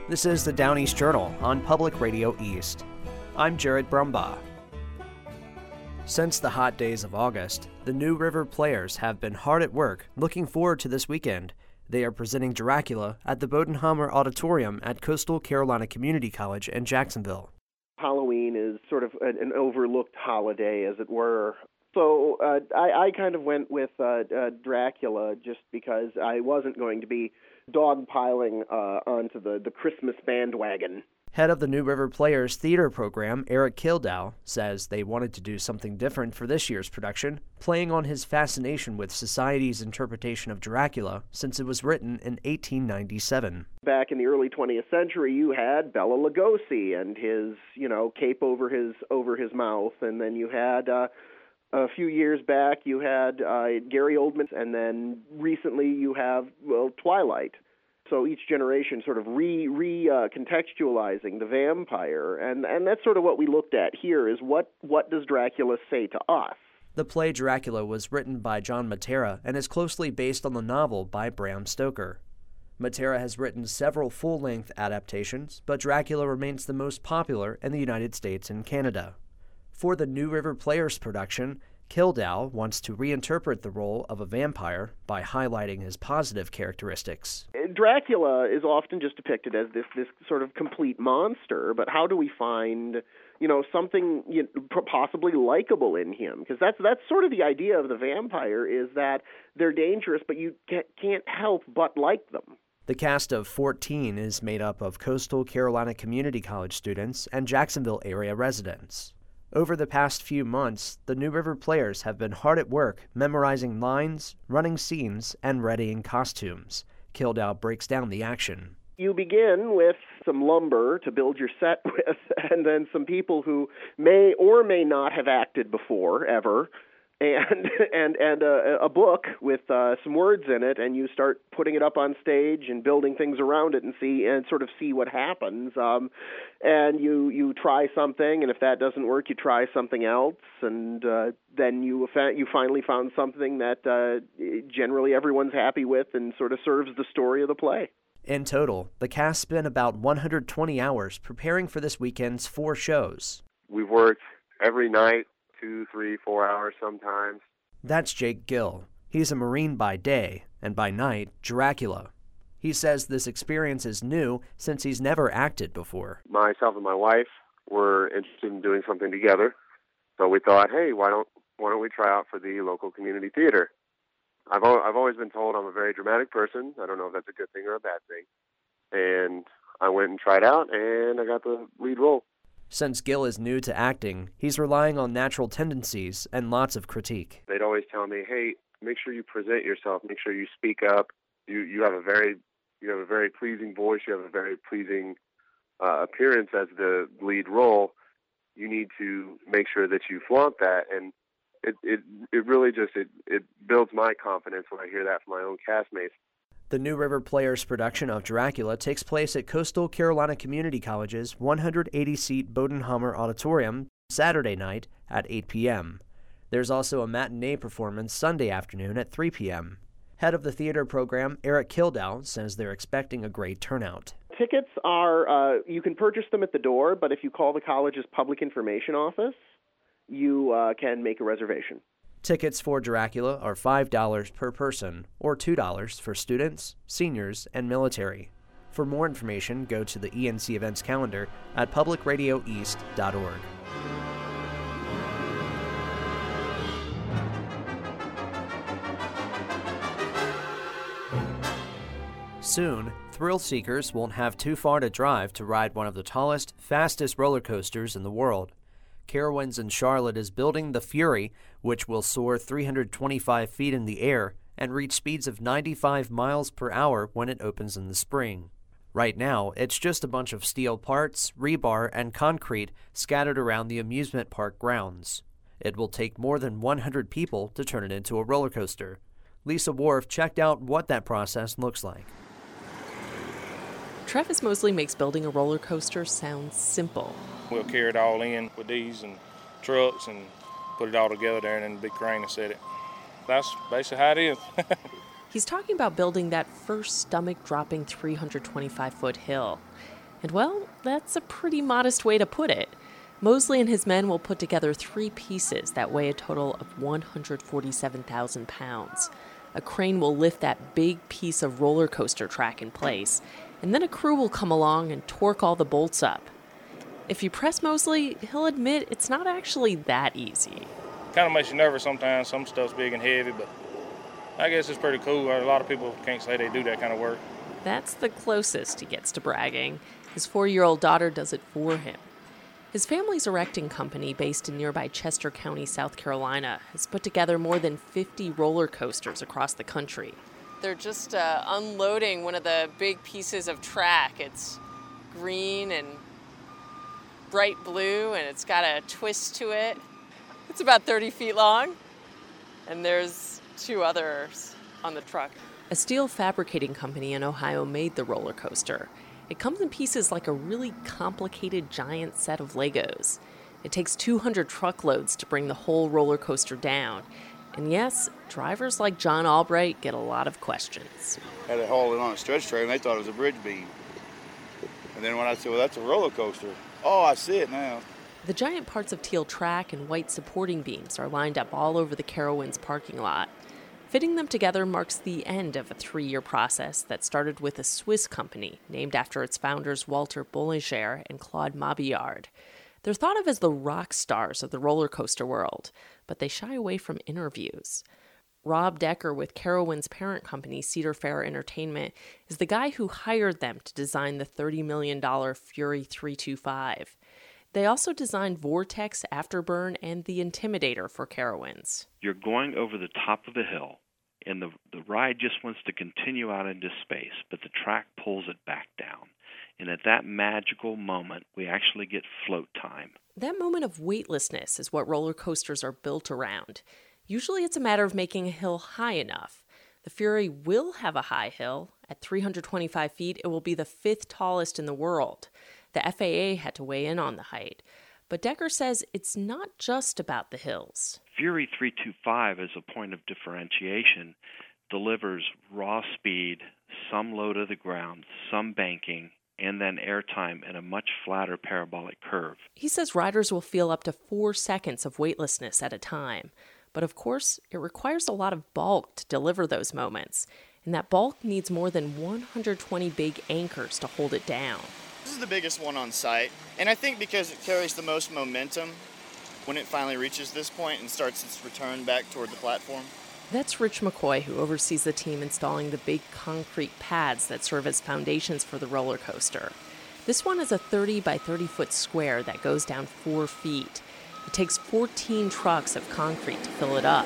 This is the Down East Journal on Public Radio East. I'm Jared Brumbaugh. Since the hot days of August, the New River Players have been hard at work looking forward to this weekend. They are presenting Dracula at the Bodenhammer Auditorium at Coastal Carolina Community College in Jacksonville. Halloween is sort of an overlooked holiday, as it were. So I kind of went with Dracula just because I wasn't going to be dogpiling onto the Christmas bandwagon. Head of the New River Players theater program, Eric Kildow, says they wanted to do something different for this year's production, playing on his fascination with society's interpretation of Dracula since it was written in 1897. Back in the early 20th century, you had Bela Lugosi and his, cape over his mouth, and then you had a few years back you had Gary Oldman, and then recently you have Twilight. So each generation sort of contextualizing the vampire, and that's sort of what we looked at here is what does Dracula say to us? The play Dracula was written by John Matera and is closely based on the novel by Bram Stoker. Matera has written several full-length adaptations, but Dracula remains the most popular in the United States and Canada. For the New River Players production, Kildow wants to reinterpret the role of a vampire by highlighting his positive characteristics. Dracula is often just depicted as this sort of complete monster, but how do we find, something possibly likable in him? Because that's sort of the idea of the vampire, is that they're dangerous, but you can't help but like them. The cast of 14 is made up of Coastal Carolina Community College students and Jacksonville area residents. Over the past few months, the New River Players have been hard at work memorizing lines, running scenes, and readying costumes. Kildow breaks down the action. You begin with some lumber to build your set with, and then some people who may or may not have acted before, ever, and a book with some words in it, and you start putting it up on stage and building things around it and sort of see what happens. And you try something, and if that doesn't work, you try something else, and then you finally found something that generally everyone's happy with and sort of serves the story of the play. In total, the cast spent about 120 hours preparing for this weekend's 4 shows. We've worked every night, 2, 3, 4 hours sometimes. That's Jake Gill. He's a Marine by day, and by night, Dracula. He says this experience is new since he's never acted before. Myself and my wife were interested in doing something together, so we thought, hey, why don't we try out for the local community theater? I've always been told I'm a very dramatic person. I don't know if that's a good thing or a bad thing. And I went and tried out, and I got the lead role. Since Gill is new to acting, he's relying on natural tendencies and lots of critique. They'd always tell me, hey, make sure you present yourself, make sure you speak up. You have a very pleasing voice, you have a very pleasing appearance as the lead role. You need to make sure that you flaunt that, and it really just it builds my confidence when I hear that from my own castmates. The New River Players production of Dracula takes place at Coastal Carolina Community College's 180-seat Bodenhammer Auditorium Saturday night at 8 p.m. There's also a matinee performance Sunday afternoon at 3 p.m. Head of the theater program, Eric Kildow, says they're expecting a great turnout. Tickets are, you can purchase them at the door, but if you call the college's public information office, you can make a reservation. Tickets for Dracula are $5 per person, or $2 for students, seniors, and military. For more information, go to the ENC events calendar at publicradioeast.org. Soon, thrill seekers won't have too far to drive to ride one of the tallest, fastest roller coasters in the world. Carowinds in Charlotte is building the Fury, which will soar 325 feet in the air and reach speeds of 95 miles per hour when it opens in the spring. Right now, it's just a bunch of steel parts, rebar, and concrete scattered around the amusement park grounds. It will take more than 100 people to turn it into a roller coaster. Lisa Worf checked out what that process looks like. Travis Mosley makes building a roller coaster sound simple. We'll carry it all in with these and trucks and put it all together there, and then the big crane will set it. That's basically how it is. He's talking about building that first stomach-dropping 325-foot hill. And well, that's a pretty modest way to put it. Mosley and his men will put together 3 pieces that weigh a total of 147,000 pounds. A crane will lift that big piece of roller coaster track in place, and then a crew will come along and torque all the bolts up. If you press Mosley, he'll admit it's not actually that easy. Kind of makes you nervous sometimes. Some stuff's big and heavy, but I guess it's pretty cool. A lot of people can't say they do that kind of work. That's the closest he gets to bragging. His 4-year-old daughter does it for him. His family's erecting company, based in nearby Chester County, South Carolina, has put together more than 50 roller coasters across the country. They're just unloading one of the big pieces of track. It's green and bright blue, and it's got a twist to it. It's about 30 feet long, and there's 2 others on the truck. A steel fabricating company in Ohio made the roller coaster. It comes in pieces like a really complicated giant set of Legos. It takes 200 truckloads to bring the whole roller coaster down. And yes, drivers like John Albright get a lot of questions. Had it hauled in on a stretch trailer, and they thought it was a bridge beam. And then when I said, well, that's a roller coaster. Oh, I see it now. The giant parts of teal track and white supporting beams are lined up all over the Carowinds parking lot. Fitting them together marks the end of a 3-year process that started with a Swiss company named after its founders Walter Boulanger and Claude Mabillard. They're thought of as the rock stars of the roller coaster world, but they shy away from interviews. Rob Decker with Carowinds' parent company, Cedar Fair Entertainment, is the guy who hired them to design the $30 million Fury 325. They also designed Vortex, Afterburn, and the Intimidator for Carowinds. You're going over the top of a hill, and the ride just wants to continue out into space, but the track pulls it back down. And at that magical moment, we actually get float time. That moment of weightlessness is what roller coasters are built around. Usually it's a matter of making a hill high enough. The Fury will have a high hill. At 325 feet, it will be the 5th tallest in the world. The FAA had to weigh in on the height. But Decker says it's not just about the hills. Fury 325, as a point of differentiation, delivers raw speed, some low to the ground, some banking, and then airtime in a much flatter parabolic curve. He says riders will feel up to 4 seconds of weightlessness at a time. But of course, it requires a lot of bulk to deliver those moments. And that bulk needs more than 120 big anchors to hold it down. This is the biggest one on site, and I think because it carries the most momentum when it finally reaches this point and starts its return back toward the platform. That's Rich McCoy, who oversees the team installing the big concrete pads that serve as foundations for the roller coaster. This one is a 30 by 30 foot square that goes down 4 feet. It takes 14 trucks of concrete to fill it up.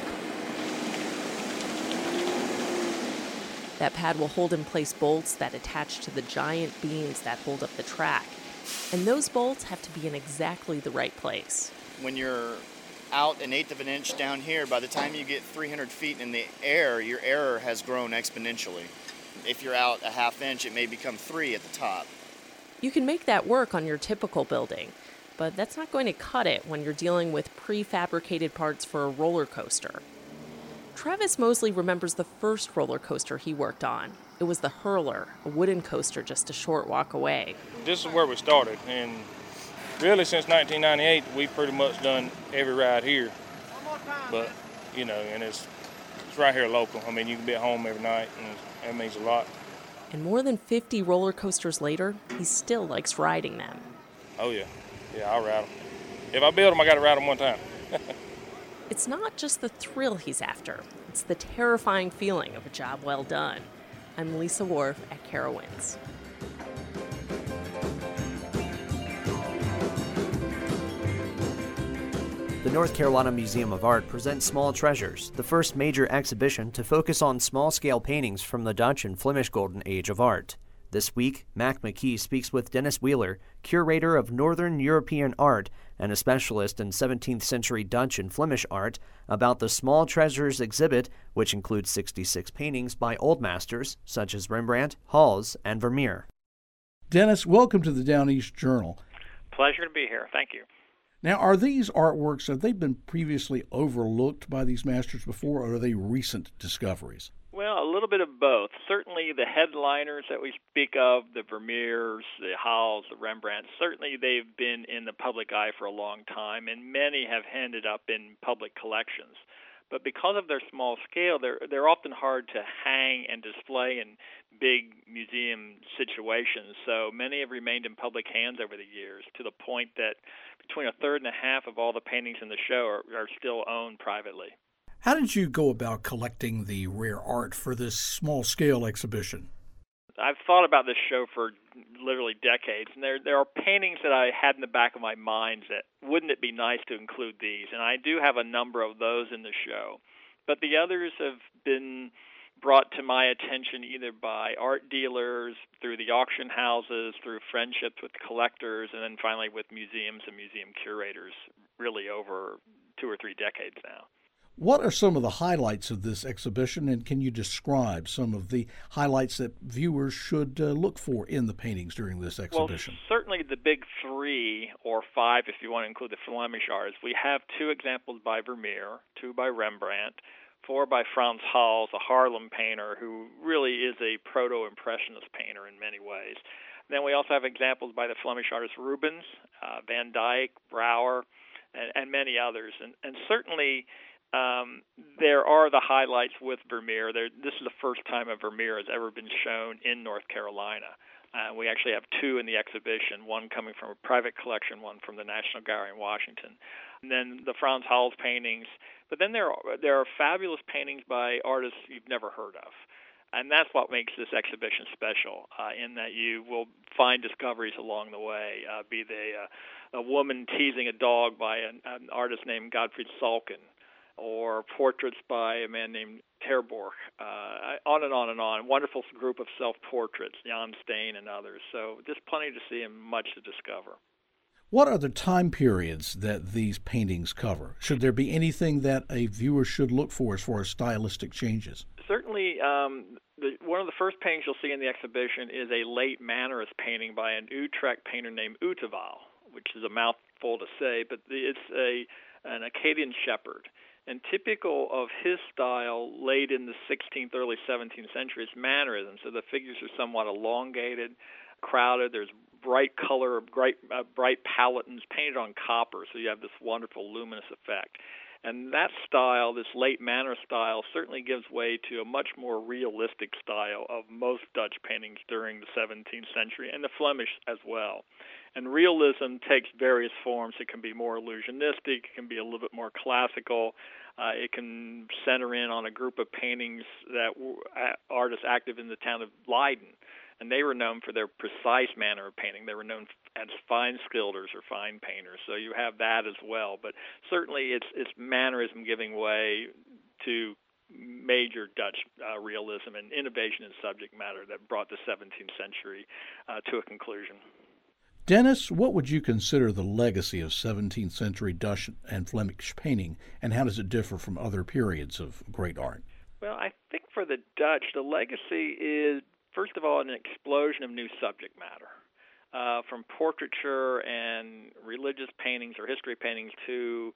That pad will hold in place bolts that attach to the giant beams that hold up the track. And those bolts have to be in exactly the right place. When you're out 1/8 of an inch down here, by the time you get 300 feet in the air, your error has grown exponentially. If you're out 1/2 inch, it may become 3 at the top. You can make that work on your typical building, but that's not going to cut it when you're dealing with prefabricated parts for a roller coaster. Travis Mosley remembers the first roller coaster he worked on. It was the Hurler, a wooden coaster just a short walk away. This is where we started, and really since 1998, we've pretty much done every ride here. But, and it's right here local. I mean, you can be at home every night, and that means a lot. And more than 50 roller coasters later, he still likes riding them. Oh, yeah. Yeah, I'll ride them. If I build them, I got to ride them one time. It's not just the thrill he's after. It's the terrifying feeling of a job well done. I'm Lisa Worf at Carowinds. The North Carolina Museum of Art presents Small Treasures, the first major exhibition to focus on small-scale paintings from the Dutch and Flemish Golden Age of art. This week, Mac McKee speaks with Dennis Wheeler, curator of Northern European art and a specialist in 17th century Dutch and Flemish art, about the Small Treasures exhibit, which includes 66 paintings by old masters such as Rembrandt, Hals, and Vermeer. Dennis, welcome to the Down East Journal. Pleasure to be here. Thank you. Now, are these artworks, have they been previously overlooked by these masters before, or are they recent discoveries? Well, a little bit of both. Certainly the headliners that we speak of, the Vermeers, the Halls, the Rembrandts, certainly they've been in the public eye for a long time, and many have ended up in public collections. But because of their small scale, they're often hard to hang and display in big museum situations. So many have remained in public hands over the years, to the point that between a third and a half of all the paintings in the show are still owned privately. How did you go about collecting the rare art for this small-scale exhibition? I've thought about this show for literally decades, and there are paintings that I had in the back of my mind that wouldn't it be nice to include these, and I do have a number of those in the show. But the others have been brought to my attention either by art dealers, through the auction houses, through friendships with collectors, and then finally with museums and museum curators, really over 2 or 3 decades now. What are some of the highlights of this exhibition, and can you describe some of the highlights that viewers should look for in the paintings during this exhibition? Well, certainly the big 3 or 5, if you want to include the Flemish artists. We have 2 examples by Vermeer, 2 by Rembrandt, 4 by Frans Hals, a Haarlem painter who really is a proto-impressionist painter in many ways. Then we also have examples by the Flemish artist Rubens, Van Dyck, Brouwer, and many others. And certainly there are the highlights with Vermeer. This is the first time a Vermeer has ever been shown in North Carolina. We actually have 2 in the exhibition, one coming from a private collection, one from the National Gallery in Washington. And then the Frans Hals paintings. But then there are fabulous paintings by artists you've never heard of. And that's what makes this exhibition special, in that you will find discoveries along the way, be they a woman teasing a dog by an artist named Gottfried Salkin, or portraits by a man named Terborch, on and on and on. Wonderful group of self-portraits, Jan Steen and others. So just plenty to see and much to discover. What are the time periods that these paintings cover? Should there be anything that a viewer should look for as far as stylistic changes? Certainly, one of the first paintings you'll see in the exhibition is a late Mannerist painting by an Utrecht painter named Uteval, which is a mouthful to say, but it's an Acadian shepherd. And typical of his style, late in the 16th, early 17th century, is Mannerism. So the figures are somewhat elongated, crowded. There's bright color, bright paletines painted on copper, so you have this wonderful luminous effect. And that style, this late Manner style, certainly gives way to a much more realistic style of most Dutch paintings during the 17th century, and the Flemish as well. And realism takes various forms. It can be more illusionistic, it can be a little bit more classical, it can center in on a group of paintings that artists active in the town of Leiden. And they were known for their precise manner of painting. They were known as fine schilders or fine painters. So you have that as well. But certainly it's Mannerism giving way to major Dutch realism and innovation in subject matter that brought the 17th century to a conclusion. Dennis, what would you consider the legacy of 17th century Dutch and Flemish painting, and how does it differ from other periods of great art? Well, I think for the Dutch, the legacy is, first of all, an explosion of new subject matter, from portraiture and religious paintings or history paintings to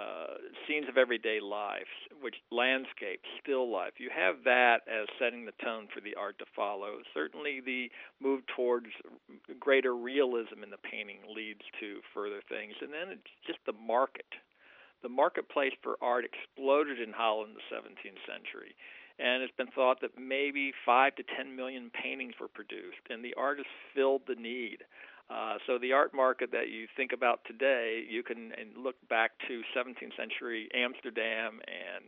scenes of everyday life, which landscape, still life. You have that as setting the tone for the art to follow. Certainly the move towards greater realism in the painting leads to further things. And then it's just the market. The marketplace for art exploded in Holland in the 17th century. And it's been thought that maybe 5 to 10 million paintings were produced, and the artists filled the need. So the art market that you think about today, you can look back to 17th century Amsterdam and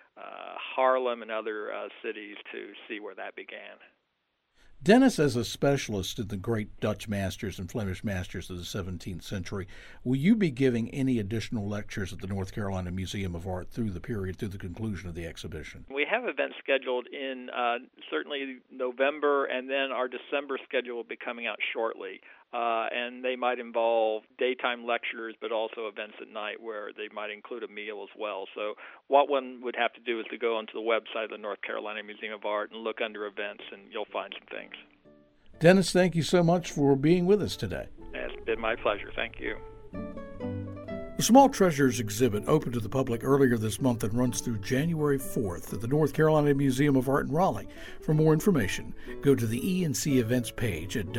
Haarlem and other cities to see where that began. Dennis, as a specialist in the great Dutch masters and Flemish masters of the 17th century, will you be giving any additional lectures at the North Carolina Museum of Art through the conclusion of the exhibition? We have events scheduled in certainly November, and then our December schedule will be coming out shortly. And they might involve daytime lectures, but also events at night where they might include a meal as well. So what one would have to do is to go onto the website of the North Carolina Museum of Art and look under events, and you'll find some things. Dennis, thank you so much for being with us today. It's been my pleasure. Thank you. The Small Treasures exhibit opened to the public earlier this month and runs through January 4th at the North Carolina Museum of Art in Raleigh. For more information, go to the E&C events page at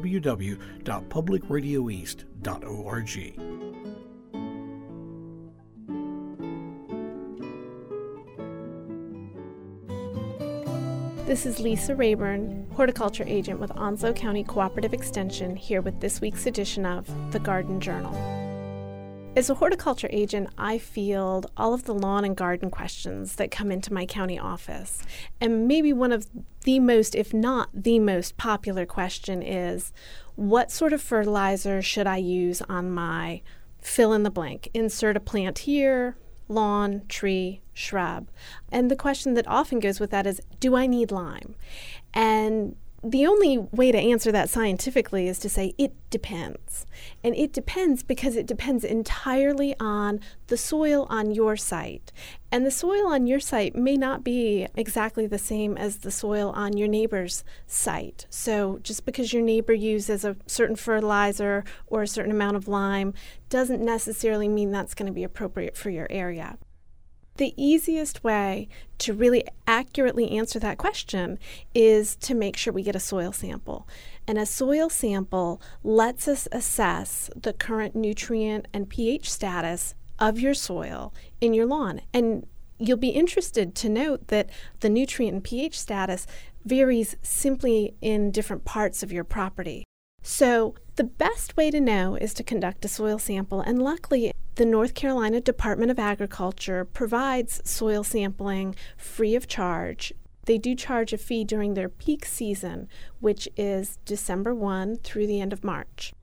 www.publicradioeast.org. This is Lisa Rayburn, horticulture agent with Onslow County Cooperative Extension, here with this week's edition of The Garden Journal. As a horticulture agent, I field all of the lawn and garden questions that come into my county office. And maybe one of the most, if not the most popular question is, what sort of fertilizer should I use on my fill in the blank? Insert a plant here, lawn, tree, shrub. And the question that often goes with that is, do I need lime? And the only way to answer that scientifically is to say it depends. And it depends because it depends entirely on the soil on your site. And the soil on your site may not be exactly the same as the soil on your neighbor's site. So just because your neighbor uses a certain fertilizer or a certain amount of lime doesn't necessarily mean that's going to be appropriate for your area. The easiest way to really accurately answer that question is to make sure we get a soil sample. And a soil sample lets us assess the current nutrient and pH status of your soil in your lawn. And you'll be interested to note that the nutrient and pH status varies simply in different parts of your property. So the best way to know is to conduct a soil sample, and luckily the North Carolina Department of Agriculture provides soil sampling free of charge. They do charge a fee during their peak season, which is December 1 through the end of March.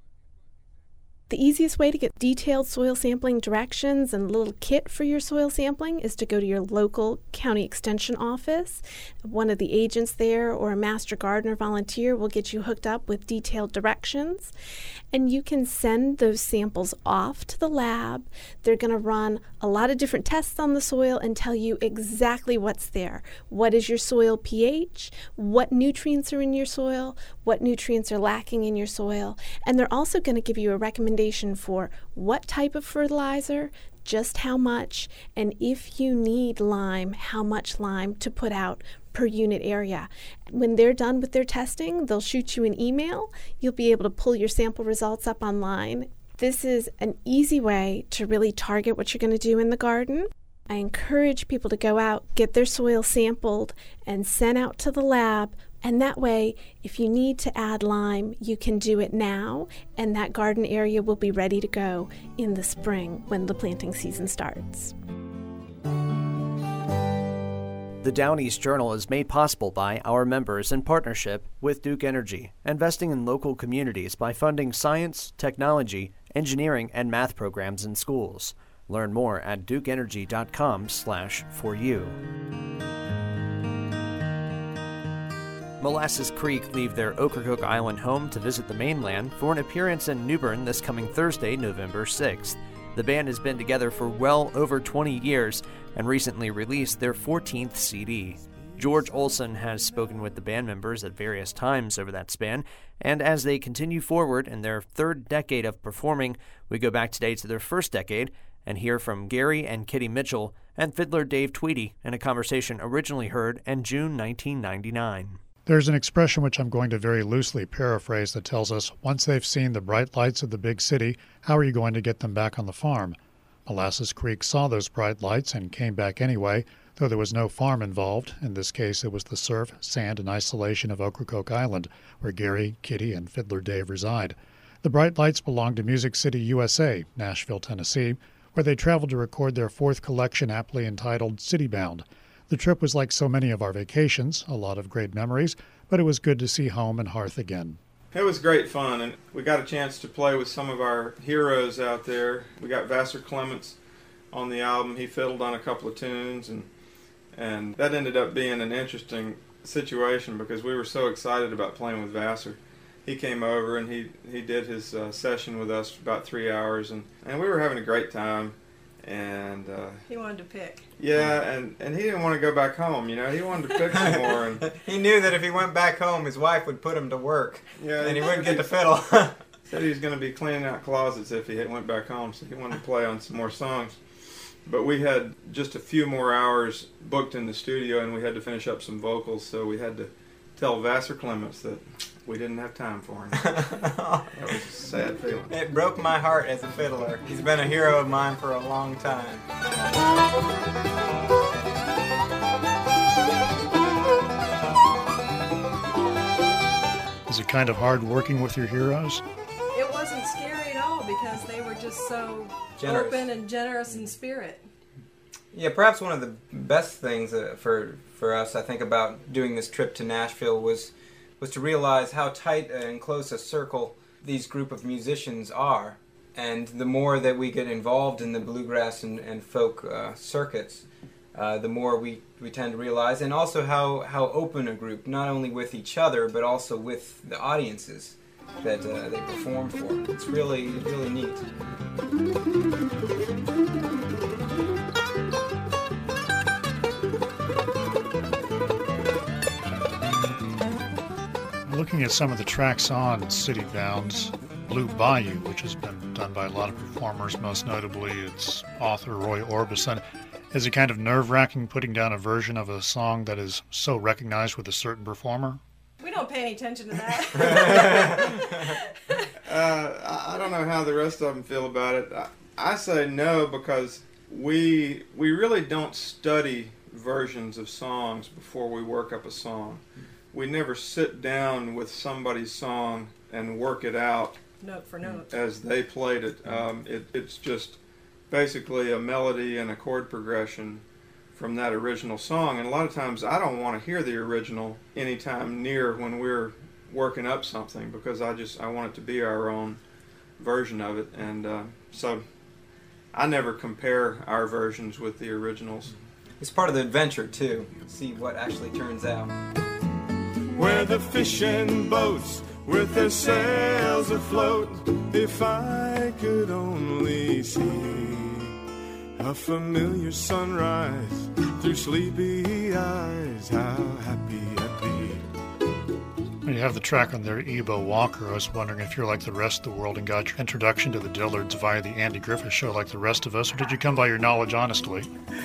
The easiest way to get detailed soil sampling directions and a little kit for your soil sampling is to go to your local county extension office. One of the agents there or a master gardener volunteer will get you hooked up with detailed directions. And you can send those samples off to the lab. They're going to run a lot of different tests on the soil and tell you exactly what's there. What is your soil pH? What nutrients are in your soil? What nutrients are lacking in your soil? And they're also going to give you a recommendation for what type of fertilizer, just how much, and if you need lime, how much lime to put out per unit area. When they're done with their testing, they'll shoot you an email. You'll be able to pull your sample results up online. This is an easy way to really target what you're going to do in the garden. I encourage people to go out, get their soil sampled, and sent out to the lab. And that way, if you need to add lime, you can do it now, and that garden area will be ready to go in the spring when the planting season starts. The Down East Journal is made possible by our members in partnership with Duke Energy, investing in local communities by funding science, technology, engineering, and math programs in schools. Learn more at dukeenergy.com/foryou. Molasses Creek leave their Ocracoke Island home to visit the mainland for an appearance in New Bern this coming Thursday, November 6th. The band has been together for well over 20 years and recently released their 14th CD. George Olson has spoken with the band members at various times over that span, and as they continue forward in their third decade of performing, we go back today to their first decade and hear from Gary and Kitty Mitchell and fiddler Dave Tweedy in a conversation originally heard in June 1999. There's an expression which I'm going to very loosely paraphrase that tells us, once they've seen the bright lights of the big city, how are you going to get them back on the farm? Molasses Creek saw those bright lights and came back anyway, though there was no farm involved. In this case, it was the surf, sand, and isolation of Ocracoke Island, where Gary, Kitty, and fiddler Dave reside. The bright lights belong to Music City, USA, Nashville, Tennessee, where they traveled to record their fourth collection aptly entitled Citybound. The trip was like so many of our vacations, a lot of great memories, but it was good to see home and hearth again. It was great fun, and we got a chance to play with some of our heroes out there. We got Vassar Clements on the album. He fiddled on a couple of tunes, and that ended up being an interesting situation because we were so excited about playing with Vassar. He came over and he did his session with us for about 3 hours, and we were having a great time. And he wanted to pick. Yeah, and he didn't want to go back home. You know, he wanted to pick some more. And he knew that if he went back home, his wife would put him to work. Yeah, and he wouldn't get to fiddle. Said he was going to be cleaning out closets if he went back home, so he wanted to play on some more songs. But we had just a few more hours booked in the studio, and we had to finish up some vocals, so we had to tell Vassar Clements that we didn't have time for him. That was a sad feeling. It broke my heart as a fiddler. He's been a hero of mine for a long time. Is it kind of hard working with your heroes? It wasn't scary at all because they were just so Generous. open and generous in spirit. Yeah, perhaps one of the best things for us, I think, about doing this trip to Nashville was to realize how tight and close a circle these group of musicians are. And the more that we get involved in the bluegrass and folk circuits, the more we tend to realize, and also how open a group, not only with each other, but also with the audiences that they perform for. It's really, really neat. Looking at some of the tracks on City Bounds, Blue Bayou, which has been done by a lot of performers, most notably its author Roy Orbison. Is it kind of nerve-wracking putting down a version of a song that is so recognized with a certain performer? We don't pay any attention to that. I don't know how the rest of them feel about it. I say no because we really don't study versions of songs before we work up a song. We never sit down with somebody's song and work it out note for note as they played it. It's just basically a melody and a chord progression from that original song. And a lot of times I don't want to hear the original anytime near when we're working up something because I want it to be our own version of it. And so I never compare our versions with the originals. It's part of the adventure, too. See what actually turns out. Where the fishing boats with their sails afloat, if I could only see a familiar sunrise through sleepy eyes, how happy I'd be. You have the track on there, Ebo Walker. I was wondering if you're like the rest of the world and got your introduction to the Dillards via the Andy Griffith Show like the rest of us, or did you come by your knowledge honestly?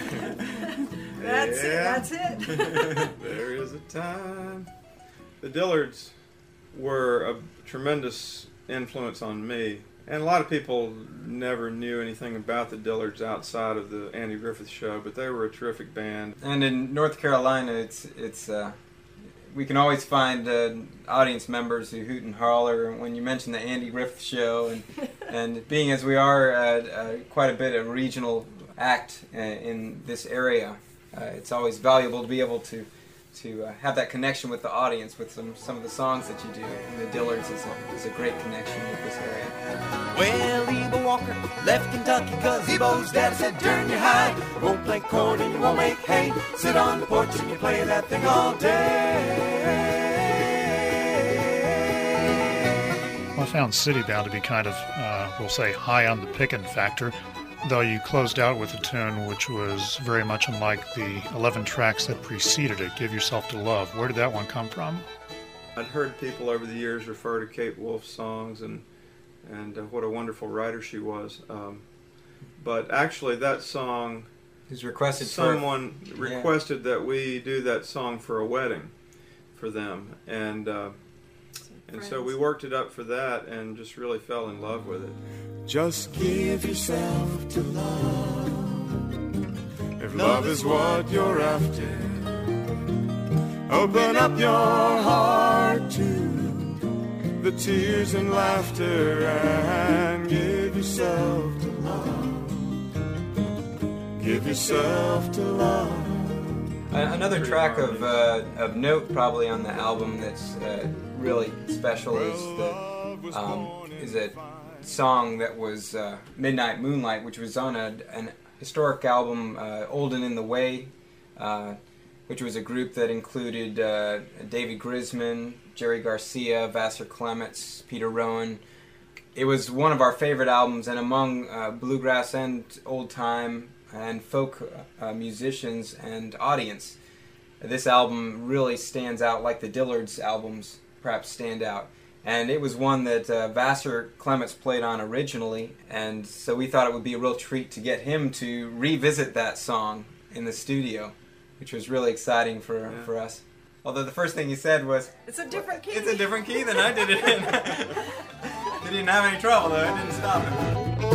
That's it. There is a time. The Dillards were a tremendous influence on me, and a lot of people never knew anything about the Dillards outside of the Andy Griffith Show, but they were a terrific band. And in North Carolina, it's we can always find audience members who hoot and holler when you mention the Andy Griffith Show, and being as we are quite a bit of regional act in this area, it's always valuable to be able to have that connection with the audience with some of the songs that you do. And the Dillards is a great connection with this area. Well, Ebo Walker left Kentucky 'cause Ebo's dad said, turn your hide. You won't play corn and you won't make hay. Sit on the porch and you play that thing all day. Well, I found City Bound to be kind of, we'll say, high on the pickin' factor, though you closed out with a tune which was very much unlike the 11 tracks that preceded it, Give Yourself to Love. Where did that one come from? I'd heard people over the years refer to Kate Wolf's songs and what a wonderful writer she was. But actually that song, someone requested that we do that song for a wedding for them. And so we worked it up for that and just really fell in love with it. Just give yourself to love. If love is what you're after, open up your heart to the tears and laughter and give yourself to love. Give yourself to love. Another track of note probably on the album that's really special is a song that was Midnight Moonlight, which was on an historic album, Old and in the Way, which was a group that included David Grisman, Jerry Garcia, Vassar Clements, Peter Rowan. It was one of our favorite albums, and among bluegrass and old-time and folk musicians and audience, this album really stands out like the Dillards albums perhaps stand out. And it was one that Vassar Clements played on originally, and so we thought it would be a real treat to get him to revisit that song in the studio, which was really exciting for us. Although the first thing he said was, "It's a different key." It's a different key than I did it in. He didn't have any trouble though, it didn't stop him.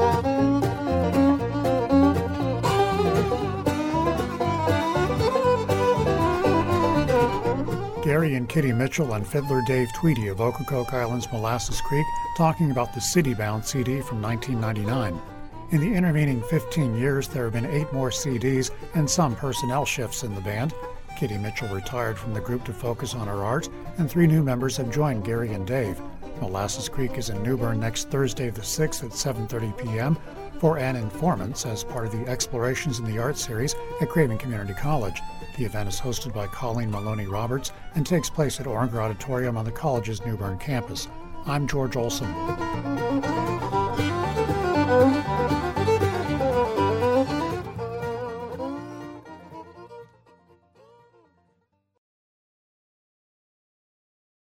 Gary and Kitty Mitchell and fiddler Dave Tweedy of Ocracoke Island's Molasses Creek talking about the City Bound CD from 1999. In the intervening 15 years, there have been 8 more CDs and some personnel shifts in the band. Kitty Mitchell retired from the group to focus on her art, and 3 new members have joined Gary and Dave. Molasses Creek is in New Bern next Thursday the 6th at 7:30 p.m. for an informant as part of the Explorations in the Arts series at Craven Community College. The event is hosted by Colleen Maloney Roberts and takes place at Oringer Auditorium on the college's New Bern campus. I'm George Olson.